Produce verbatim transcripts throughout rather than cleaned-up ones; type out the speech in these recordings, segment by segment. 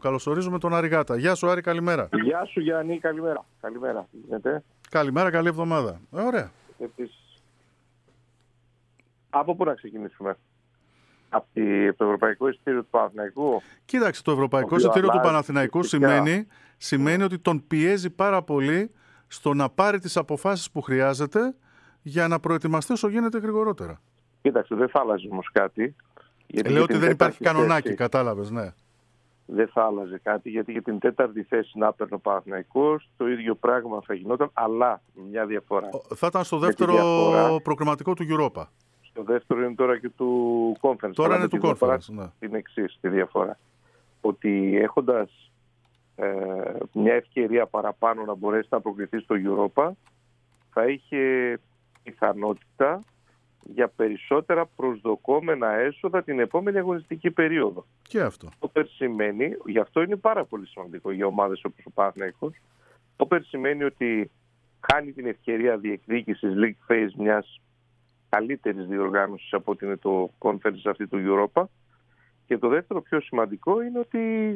Καλωσορίζουμε τον Άρη Γάτα. Γεια σου, Άρη, καλημέρα. Γεια σου, Γιάννη, καλημέρα. Καλημέρα. Γίνεται. Καλημέρα, καλή εβδομάδα. Ε, ωραία. Επίσης, από πού να ξεκινήσουμε? Από το Ευρωπαϊκό Εισιτήριο του Παναθηναϊκού. Κοίταξε, το Ευρωπαϊκό Εισιτήριο του Παναθηναϊκού σημαίνει, σημαίνει ότι τον πιέζει πάρα πολύ στο να πάρει τις αποφάσεις που χρειάζεται για να προετοιμαστεί όσο γίνεται γρηγορότερα. Κοίταξε, δεν θα άλλαζε όμως κάτι. Ε, λέω ότι δεν υπάρχει κανονάκι, θέση, κατάλαβες, ναι. Δεν θα άλλαζε κάτι, γιατί για την τέταρτη θέση να παίρνει ο Παναθηναϊκός το ίδιο πράγμα θα γινόταν, αλλά μια διαφορά. Θα ήταν στο δεύτερο διαφορά, προκριματικό του Europa. Το δεύτερο είναι τώρα και του Conference. Τώρα είναι του Conference, ναι. Είναι εξής τη διαφορά. Ότι έχοντας ε, μια ευκαιρία παραπάνω να μπορέσει να προκριθεί στο Europa, θα είχε πιθανότητα για περισσότερα προσδοκόμενα έσοδα την επόμενη αγωνιστική περίοδο. Και αυτό. Όπερ σημαίνει, γι' αυτό είναι πάρα πολύ σημαντικό για ομάδες όπως ο Παναθηναϊκός, όπερ σημαίνει ότι χάνει την ευκαιρία διεκδίκησης League Phase μιας καλύτερης διοργάνωσης από ότι είναι το Conference αυτή του Europa. Και το δεύτερο πιο σημαντικό είναι ότι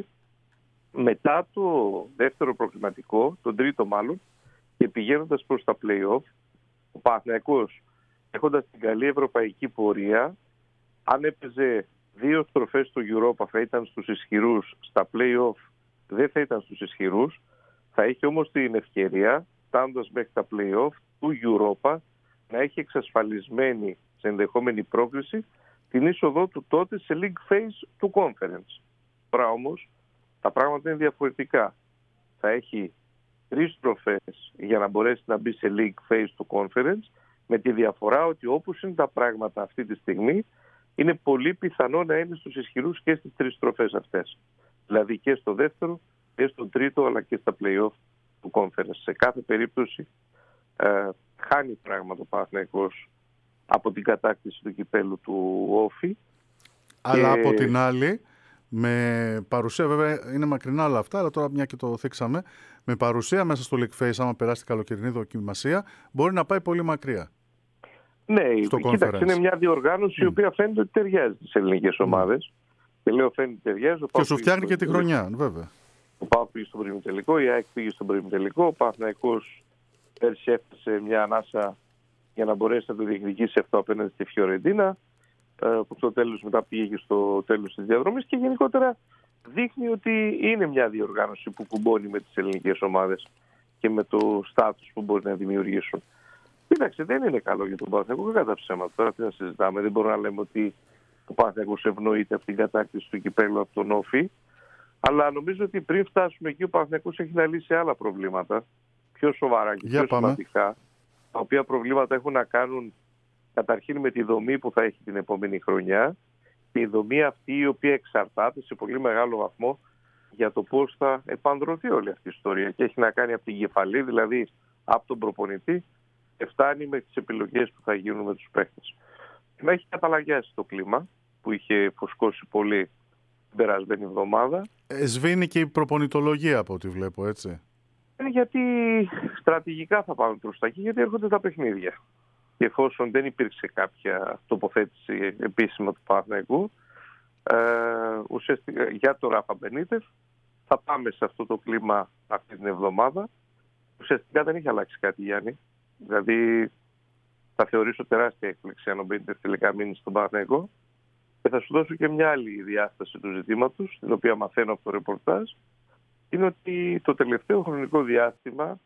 μετά το δεύτερο προκριματικό, τον τρίτο μάλλον, και πηγαίνοντας προς τα play-off, ο Παναθηναϊκός, έχοντας την καλή ευρωπαϊκή πορεία, αν έπαιζε δύο στροφές στο Europa θα ήταν στους ισχυρούς, στα play-off δεν θα ήταν στους ισχυρούς, θα είχε όμως την ευκαιρία, φτάνοντας μέχρι τα play-off του Europa, να έχει εξασφαλισμένη σε ενδεχόμενη πρόκριση την είσοδό του τότε σε League Phase του Conference. Τώρα όμως τα πράγματα είναι διαφορετικά. Θα έχει τρεις στροφές για να μπορέσει να μπει σε League Phase του Conference, με τη διαφορά ότι όπως είναι τα πράγματα αυτή τη στιγμή, είναι πολύ πιθανό να είναι στους ισχυρούς και στις τρεις στροφές αυτές. Δηλαδή και στο δεύτερο και στο τρίτο, αλλά και στα play-off του Conference. Σε κάθε περίπτωση ε, χάνει πράγματα ο Παναθηναϊκός από την κατάκτηση του κυπέλου του Όφη. Αλλά και από την άλλη, με παρουσία, βέβαια είναι μακρινά όλα αυτά, αλλά τώρα μια και το θίξαμε, με παρουσία μέσα στο League Phase, άμα περάσει την καλοκαιρινή δοκιμασία, μπορεί να πάει πολύ μακριά. Ναι, κοίταξε, είναι μια διοργάνωση mm. η οποία φαίνεται ότι ταιριάζει στις ελληνικές ομάδες. Mm. Και λέω φαίνεται ταιριάζει. Και σου φτιάχνει και τη χρονιά, βέβαια. Ο ΠΑΟΚ πήγε στον προημιτελικό, η ΑΕΚ πήγε στον προημιτελικό, ο Παναθηναϊκός πέρσι έφτασε μια ανάσα για να μπορέσει να το διεκδικήσει αυτό απέναντι στη Φιωρεντίνα, που στο τέλος μετά πήγε και στο τέλος της διαδρομής, και γενικότερα δείχνει ότι είναι μια διοργάνωση που κουμπώνει με τις ελληνικές ομάδες και με το στάτους που μπορεί να δημιουργήσουν. Κοίταξε, δεν είναι καλό για τον Παναθηναϊκό, κατά ψέματα. Τώρα τι να συζητάμε, δεν μπορούμε να λέμε ότι ο Παναθηναϊκός ευνοείται από την κατάκτηση του κυπέλλου από τον Όφη. Αλλά νομίζω ότι πριν φτάσουμε εκεί, ο Παναθηναϊκός έχει να λύσει άλλα προβλήματα, πιο σοβαρά και για πιο πάμε. σημαντικά, τα οποία προβλήματα έχουν να κάνουν καταρχήν με τη δομή που θα έχει την επόμενη χρονιά, και η δομή αυτή η οποία εξαρτάται σε πολύ μεγάλο βαθμό για το πώς θα επανδρωθεί όλη αυτή η ιστορία, και έχει να κάνει από την κεφαλή, δηλαδή από τον προπονητή, και φτάνει με τις επιλογές που θα γίνουν με τους παίκτες. Να έχει καταλαγιάσει το κλίμα που είχε φουσκώσει πολύ την περασμένη εβδομάδα. Ε, σβήνει και η προπονητολογία από ό,τι βλέπω, έτσι. Ε, γιατί στρατηγικά θα πάμε προς τα εκεί, γιατί έρχονται τα παιχνίδια. Και εφόσον δεν υπήρξε κάποια τοποθέτηση επίσημα του Παναθηναϊκού, ε, ουσιαστικά για τον Ράφα Μπενίτεφ θα πάμε σε αυτό το κλίμα αυτή την εβδομάδα. Ουσιαστικά δεν έχει αλλάξει κάτι, Γιάννη. Δηλαδή θα θεωρήσω τεράστια έκπληξη αν ο Μπενίτεφ τελικά μείνει στον Παναθηναϊκό. Και θα σου δώσω και μια άλλη διάσταση του ζητήματος, την οποία μαθαίνω από το ρεπορτάζ. Είναι ότι το τελευταίο χρονικό διάστημα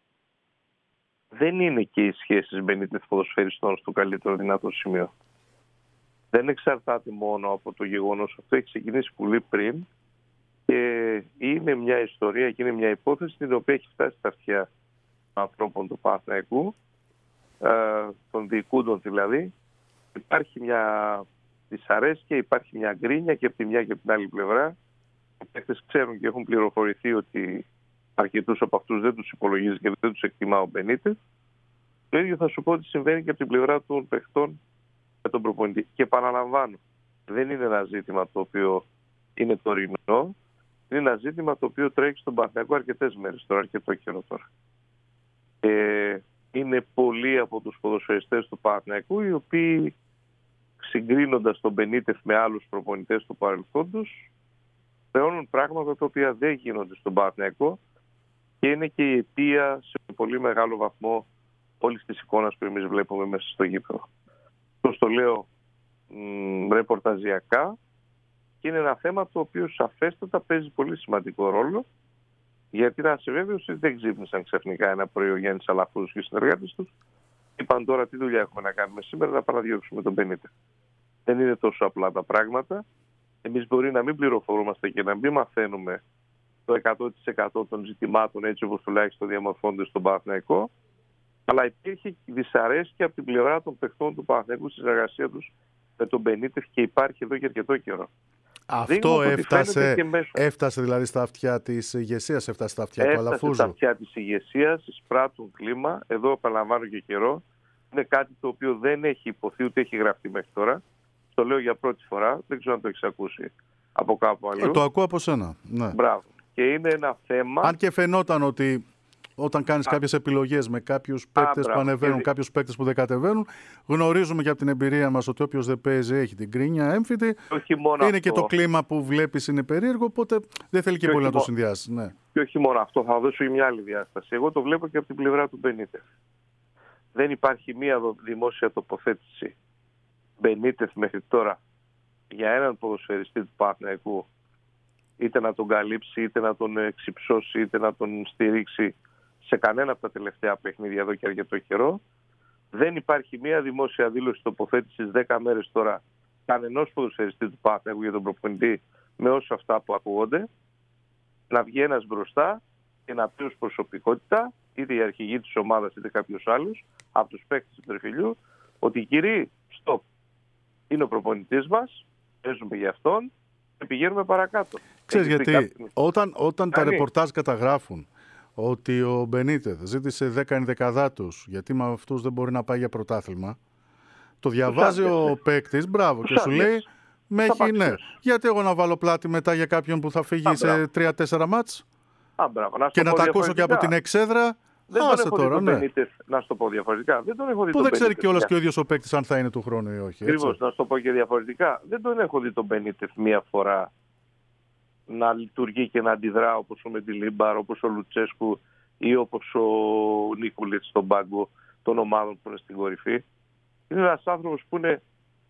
δεν είναι και οι σχέσεις Μπενίτεφ ποδοσφαιριστών στο καλύτερο δυνατό σημείο. Δεν εξαρτάται μόνο από το γεγονός αυτό, έχει ξεκινήσει πολύ πριν, και είναι μια ιστορία και είναι μια υπόθεση την οποία έχει φτάσει στα αυτιά των ανθρώπων του Παναθηναϊκού, των διοικούντων δηλαδή. Υπάρχει μια δυσαρέσκεια, υπάρχει μια γκρίνια και από τη μια και από την άλλη πλευρά. Οι παίκτες ξέρουν και έχουν πληροφορηθεί ότι αρκετούς από αυτούς δεν τους υπολογίζει και δεν τους εκτιμά ο Μπενίτεφ. Το ίδιο θα σου πω ότι συμβαίνει και από την πλευρά των παιχτών με τον προπονητή. Και επαναλαμβάνω, δεν είναι ένα ζήτημα το οποίο είναι τωρινό. Είναι ένα ζήτημα το οποίο τρέχει στον Παναθηναϊκό αρκετές μέρες τώρα, αρκετό καιρό τώρα. Ε, είναι πολλοί από τους ποδοσφαιριστές του Παναθηναϊκού οι οποίοι, συγκρίνοντας τον Μπενίτεφ με άλλους προπονητές του παρελθόντος, χρεώνουν πράγματα τα οποία δεν γίνονται στον Παναθηναϊκό και είναι και η αιτία σε πολύ μεγάλο βαθμό όλης της εικόνας που εμείς βλέπουμε μέσα στο γήπεδο. Το το λέω μ, ρεπορταζιακά και είναι ένα θέμα το οποίο σαφέστατα παίζει πολύ σημαντικό ρόλο, γιατί να σε βέβαιος ότι δεν ξύπνησαν ξαφνικά ένα πρωί ο Γιάννης Αλαφούζος και οι συνεργάτες τους. Είπαν τώρα τι δουλειά έχουμε να κάνουμε σήμερα, να παραδιώξουμε τον Μπενίτεθ. Δεν είναι τόσο απλά τα πράγματα. Εμείς μπορεί να μην πληροφορούμαστε και να μην μαθαίνουμε το εκατό τοις εκατό των ζητημάτων έτσι όπως τουλάχιστον διαμορφώνονται στον Παναθηναϊκό, αλλά υπήρχε δυσαρέσκεια από την πλευρά των παιχτών του Παναθηναϊκού στη συνεργασία τους με τον Μπενίτεθ και υπάρχει εδώ και αρκετό καιρό. Αυτό έφτασε, έφτασε δηλαδή στα αυτιά της ηγεσίας, έφτασε στα αυτιά έφτασε του Αλαφούζου. Στα αυτιά της ηγεσίας, εισπράττουν κλίμα. Εδώ επαναλαμβάνω και καιρό. Είναι κάτι το οποίο δεν έχει υποθεί ούτε έχει γραφτεί μέχρι τώρα. Το λέω για πρώτη φορά. Δεν ξέρω αν το έχεις ακούσει από κάπου αλλού. Ε, το ακούω από σένα. Ναι. Μπράβο. Και είναι ένα θέμα. Αν και φαινόταν ότι όταν κάνεις κάποιες επιλογές με κάποιους παίκτες που ανεβαίνουν, και... κάποιους παίκτες που δεν κατεβαίνουν, γνωρίζουμε και από την εμπειρία μας ότι όποιος δεν παίζει έχει την κρίνια έμφυτη. Είναι αυτό. Και το κλίμα που βλέπεις είναι περίεργο, οπότε δεν θέλει και, και πολύ να το συνδυάσεις. Ναι. Και όχι μόνο αυτό, θα δώσω μια άλλη διάσταση. Εγώ το βλέπω και από την πλευρά του Μπενίτεθ. Δεν υπάρχει μία δημόσια τοποθέτηση Μπενίτεθ μέχρι τώρα για έναν ποδοσφαιριστή του Παναθηναϊκού, είτε να τον καλύψει, είτε να τον εξυψώσει, είτε να τον στηρίξει σε κανένα από τα τελευταία παιχνίδια εδώ και αρκετό καιρό. Δεν υπάρχει μία δημόσια δήλωση τοποθέτησης δέκα μέρες τώρα κανενός ποδοσφαιριστή του Παναθηναϊκού για τον προπονητή με όσα αυτά που ακούγονται. Να βγει ένας μπροστά και να πει ως προσωπικότητα, είτε η αρχηγή της ομάδας είτε κάποιος άλλος, από τους παίκτες του τριφυλιού, ότι κύριοι, stop, είναι ο προπονητής μας, παίζουμε για αυτόν και πηγαίνουμε παρακάτω. Ξέρεις γιατί, κάποιο... όταν, όταν τα ρεπορτάζ καταγράφουν ότι ο Μπενίτεθ ζήτησε δέκα ενδεκαδάτους γιατί με αυτούς δεν μπορεί να πάει για πρωτάθλημα, το διαβάζει ο παίκτης, μπράβο, και σου λέει με έχει, ναι, γιατί εγώ να βάλω πλάτη μετά για κάποιον που θα φύγει Α, σε τρία τέσσερα μάτς Α, να και να τα ακούσω και από την εξέδρα. Δεν Άσε τον τώρα, ναι. Μπενίτεθ, να σου το πω διαφορετικά. Δεν τον έχω δει που τον δεν ξέρει κιόλας και ο ίδιος ο παίκτης αν θα είναι του χρόνου ή όχι. Ακριβώς, να σου το πω και διαφορετικά. Δεν τον έχω δει τον Μπενίτεθ μία φορά να λειτουργεί και να αντιδρά όπως ο Μεντιλίμπαρ, όπως ο Λουτσέσκου ή όπως ο Νίκουλιτς στον πάγκο των ομάδων που είναι στην κορυφή. Είναι ένας άνθρωπος που είναι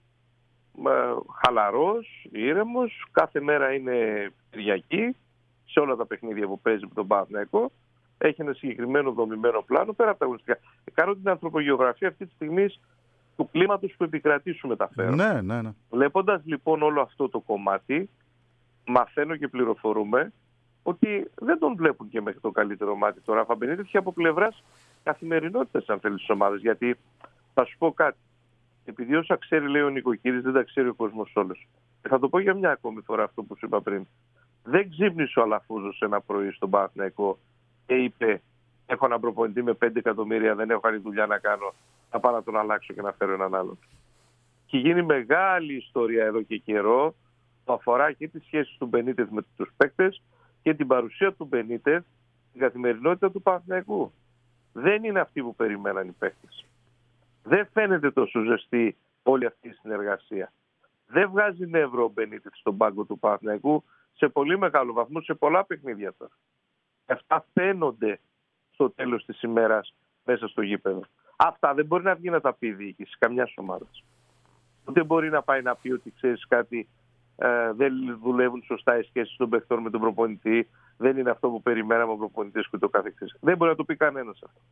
ε, χαλαρός, ήρεμος, κάθε μέρα είναι Κυριακή σε όλα τα παιχνίδια που παίζει με τον Παναθηναϊκό. Έχει ένα συγκεκριμένο δομημένο πλάνο πέρα από τα αγωνιστικά. Κάνω την ανθρωπογεωγραφία αυτή τη στιγμή του κλίματος που επικρατεί σου μεταφέρω. Ναι, ναι, ναι. Βλέποντας λοιπόν όλο αυτό το κομμάτι, μαθαίνω και πληροφορούμε ότι δεν τον βλέπουν και μέχρι το καλύτερο μάτι τώρα. Ράφα Μπενίτεθ και από πλευράς καθημερινότητας, αν θέλει, τις ομάδες. Γιατί θα σου πω κάτι. Επειδή όσα ξέρει, λέει ο Νικοκύρης, δεν τα ξέρει ο κόσμος όλος. Και θα το πω για μια ακόμη φορά αυτό που σου είπα πριν. Δεν ξύπνησε ο Αλαφούζος ένα πρωί στον Παναθηναϊκό και είπε: έχω έναν προπονητή με πέντε εκατομμύρια, δεν έχω άλλη δουλειά να κάνω. Θα πάω να τον αλλάξω και να φέρω έναν άλλον. Και γίνει μεγάλη ιστορία εδώ και καιρό που αφορά και τις σχέσεις του Μπενίτεθ με τους παίκτες και την παρουσία του Μπενίτεθ στην καθημερινότητα του Παναθηναϊκού. Δεν είναι αυτή που περιμέναν οι παίκτες. Δεν φαίνεται τόσο ζεστή όλη αυτή η συνεργασία. Δεν βγάζει νεύρο ο Μπενίτεθ στον πάγκο του Παναθηναϊκού σε πολύ μεγάλο βαθμό, σε πολλά παιχνίδια τώρα. Αυτά φαίνονται στο τέλος της ημέρας μέσα στο γήπεδο. Αυτά δεν μπορεί να βγει να τα πει η διοίκηση καμιάς ομάδας. Δεν μπορεί να πάει να πει ότι ξέρεις κάτι, ε, δεν δουλεύουν σωστά οι σχέσεις των παιχτών με τον προπονητή, δεν είναι αυτό που περιμέναμε ο προπονητής και το καθεξής. Δεν μπορεί να το πει κανένας αυτό.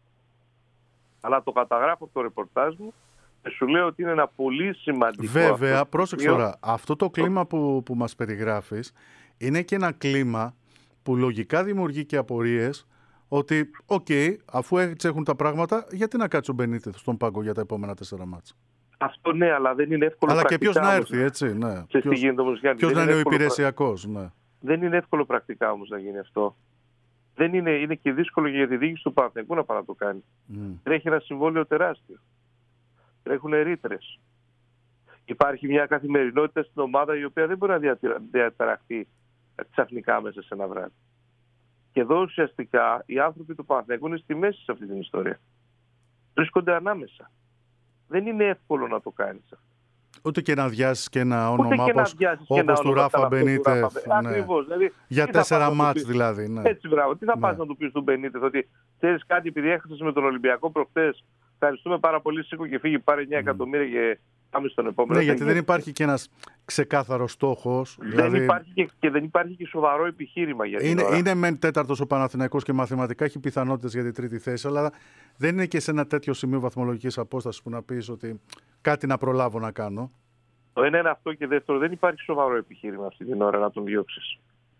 Αλλά το καταγράφω από το ρεπορτάζ μου και σου λέω ότι είναι ένα πολύ σημαντικό. Βέβαια, πρόσεξε τώρα, αυτό το κλίμα που, που μας περιγράφεις είναι και ένα κλίμα που λογικά δημιουργεί και απορίες ότι, οκ, okay, αφού έτσι έχουν τα πράγματα, γιατί να κάτσει ο Μπενίτεθ στον πάγκο για τα επόμενα τέσσερα μάτσα. Αυτό ναι, αλλά δεν είναι εύκολο. Αλλά πρακτικά, και ποιος να έρθει, έτσι, ναι. Ποιος, όμως, ποιος να είναι ο υπηρεσιακός, ναι. Δεν είναι εύκολο πρακτικά όμως να γίνει αυτό. Δεν είναι, είναι και δύσκολο για τη διοίκηση του Παναθηναϊκού να πάει να το κάνει. Mm. Τρέχει ένα συμβόλαιο τεράστιο. Τρέχουν ρήτρες. Υπάρχει μια καθημερινότητα στην ομάδα η οποία δεν μπορεί να διαταραχθεί ξαφνικά μέσα σε ένα βράδυ. Και εδώ ουσιαστικά οι άνθρωποι του Παναθηναϊκού είναι στη μέση σε αυτή την ιστορία. Βρίσκονται ανάμεσα. Δεν είναι εύκολο να το κάνεις αυτό. Ούτε και να αδειάσεις και ένα όνομα όπως, όπως του Ράφα Μπενίτεθ. Ναι. Ακριβώς. Δηλαδή, για τέσσερα μάτς δηλαδή. Ναι. Έτσι, μπράβο. Τι θα ναι. πας να του πεις του Μπενίτεθ, ότι ξέρεις κάτι, επειδή έχασες με τον Ολυμπιακό προχτές, ευχαριστούμε πάρα πολύ, σήκω και φύγει, πάρε εννιά εκατομμύρια και πάμε στον επόμενο. Ναι, γιατί δεν υπάρχει και ένας ξεκάθαρος στόχος. Δεν δηλαδή... υπάρχει και, και δεν υπάρχει και σοβαρό επιχείρημα για την είναι, ώρα. είναι μεν τέταρτος ο Παναθηναϊκός και μαθηματικά έχει πιθανότητες για την τρίτη θέση, αλλά δεν είναι και σε ένα τέτοιο σημείο βαθμολογικής απόστασης που να πεις ότι κάτι να προλάβω να κάνω. Το ένα είναι αυτό, και δεύτερο, δεν υπάρχει σοβαρό επιχείρημα αυτή την ώρα να τον διώξεις.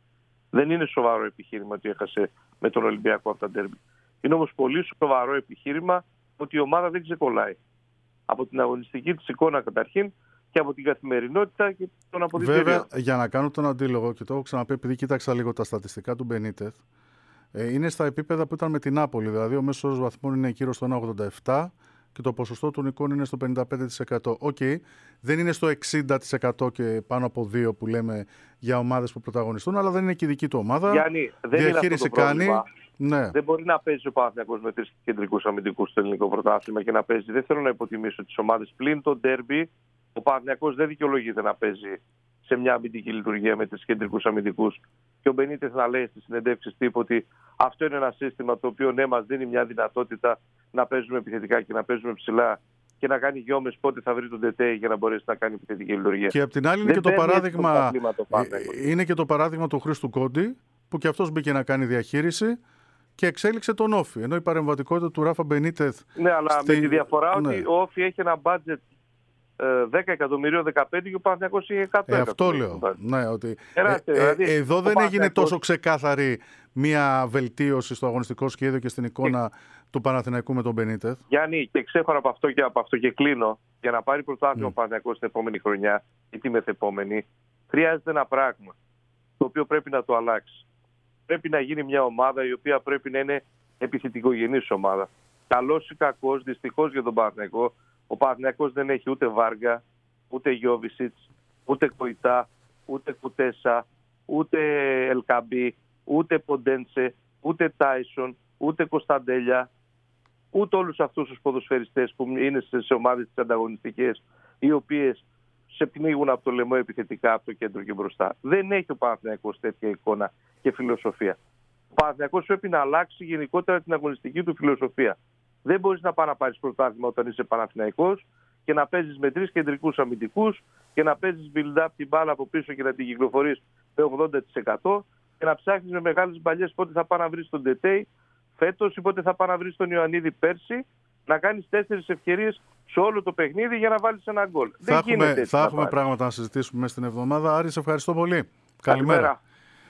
Δεν είναι σοβαρό επιχείρημα ότι έχασε με τον Ολυμπιακό αυτά τα ντέρμπι. Είναι όμως πολύ σοβαρό επιχείρημα ότι η ομάδα δεν ξεκολλάει. Από την αγωνιστική της εικόνα καταρχήν και από την καθημερινότητα και τον αποδυτήριο. Βέβαια, για να κάνω τον αντίλογο, και το έχω ξαναπεί επειδή κοίταξα λίγο τα στατιστικά του Μπενίτεθ, ε, είναι στα επίπεδα που ήταν με την Νάπολη. Δηλαδή, ο μέσος όρος βαθμών είναι γύρω στο ένα κόμμα ογδόντα επτά και το ποσοστό του νικών είναι στο πενήντα πέντε τοις εκατό. Οκ, okay, δεν είναι στο εξήντα τοις εκατό και πάνω από δύο που λέμε για ομάδες που πρωταγωνιστούν, αλλά δεν είναι και η δική του ομάδα. Γιάννη, δεν διαχείριση είναι αυτό το κάνει. Ναι. Δεν μπορεί να παίζει ο Παναθηναϊκός με τρεις κεντρικούς αμυντικούς στο ελληνικό πρωτάθλημα και να παίζει. Δεν θέλω να υποτιμήσω τις ομάδες. Πλην το ντέρμπι, ο Παναθηναϊκός δεν δικαιολογείται να παίζει σε μια αμυντική λειτουργία με τρεις κεντρικούς αμυντικούς. Και ο Μπενίτεθ να λέει στις συνεντεύξεις τύπου ότι αυτό είναι ένα σύστημα το οποίο ναι, μας δίνει μια δυνατότητα να παίζουμε επιθετικά και να παίζουμε ψηλά και να κάνει γιόμες πότε θα βρει τον Τετέι για να μπορέσει να κάνει επιθετική λειτουργία. Και απ' την άλλη είναι, και το, παράδειγμα, το, είναι και το παράδειγμα του Χρήστου Κόντι, που και αυτός μπήκε να κάνει διαχείριση και εξέλιξε τον Όφη. Ενώ η παρεμβατικότητα του Ράφα Μπενίτεθ. Ναι, αλλά στη... με τη διαφορά ναι. ότι ο Όφη έχει ένα μπάτζετ δέκα εκατομμυρίων, δεκαπέντε και ο Παναθηναϊκός είχε εκατό. Ε, αυτό λέω. Ναι, ότι... Εράστε, ε, δηλαδή, ε, εδώ δεν έγινε Παναθηναϊκός... τόσο ξεκάθαρη μια βελτίωση στο αγωνιστικό σχέδιο και στην εικόνα και... του Παναθηναϊκού με τον Μπενίτεθ. Γιάννη, και ξέχωρα από αυτό και από αυτό και κλείνω, για να πάρει πρωτάθλημα mm. ο Παναθηναϊκός την επόμενη χρονιά ή τη μεθεπόμενη, χρειάζεται ένα πράγμα το οποίο πρέπει να το αλλάξει. Πρέπει να γίνει μια ομάδα η οποία πρέπει να είναι επιθετικογενής ομάδα. Καλός ή κακός, δυστυχώς για τον Παναθηναϊκό, ο Παναθηναϊκός δεν έχει ούτε Βάργα, ούτε Γιόβισιτς, ούτε Κοϊτά, ούτε Κουτέσα, ούτε Ελκαμπή, ούτε Ποντέντσε, ούτε Τάισον, ούτε Κωνσταντέλια, ούτε όλους αυτούς τους ποδοσφαιριστές που είναι σε ομάδες τις ανταγωνιστικές, οι οποίες σε πνίγουν από το λαιμό επιθετικά από το κέντρο και μπροστά. Δεν έχει ο Παναθηναϊκός τέτοια εικόνα και φιλοσοφία. Ο Παναθηναϊκός πρέπει να αλλάξει γενικότερα την αγωνιστική του φιλοσοφία. Δεν μπορείς να πάει να πάρεις πρωτάθλημα όταν είσαι Παναθηναϊκός και να παίζεις με τρεις κεντρικούς αμυντικούς και να παίζεις build-up την μπάλα από πίσω και να την κυκλοφορείς με ογδόντα τοις εκατό και να ψάχνεις με μεγάλες μπαλιές πότε θα πάει να βρεις τον Τετέι φέτος ή πότε θα πάει να βρεις τον Ιωαννίδη πέρσι, να κάνεις τέσσερις ευκαιρίες σε όλο το παιχνίδι για να βάλεις ένα γκολ. Θα, έχουμε, θα έχουμε πράγματα να συζητήσουμε μέσα στην εβδομάδα. Άρη, σε ευχαριστώ πολύ. Καλημέρα. Καλημέρα.